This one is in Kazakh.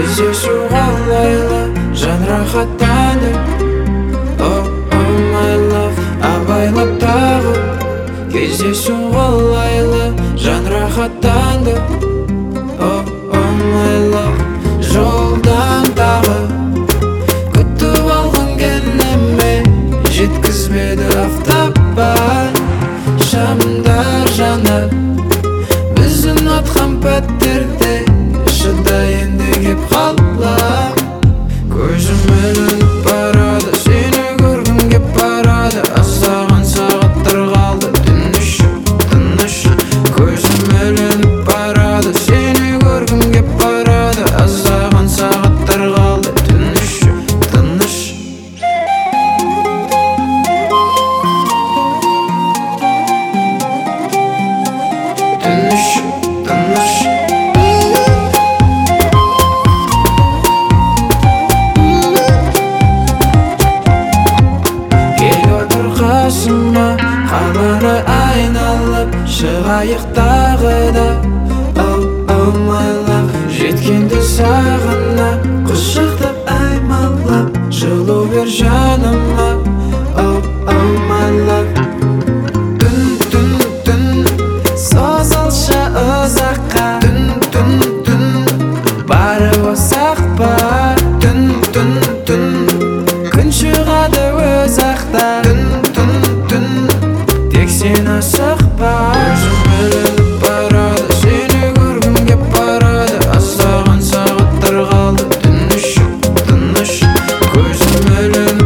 Кездесу қалайлы жан рахаттанды. Oh, oh my love, абайлап тағы. Кездесу қалайлы жан рахаттанды. Oh, oh my love, жолдан тағы. Күтіп алған кенеме жеткізбеді автопан. Шамдар жанат біздің атқан пәттерде, шыдай енді кеп қалам. Көзім ілініп барады, сені көргім кеп барады. Аздаған сағаттар қалды, тыныш. Көзім ілініп барады, сені көргім кеп барады. Аздаған сағаттар қалды, тыныш. Қаланы айналып шығайық тағы да. Oh, oh my love, жеткенді сағына құшақтап аймалап жылу бер жаныма. Oh, oh my love, түн созылшы ұзаққа. Түн барып осақ па. Түн күн шығады өз ақта. Тек сен асықпа. Көзім ілініп барады, сені көргім кеп барады. Аздаған сағаттар қалды, тыныш. Көзім ілініп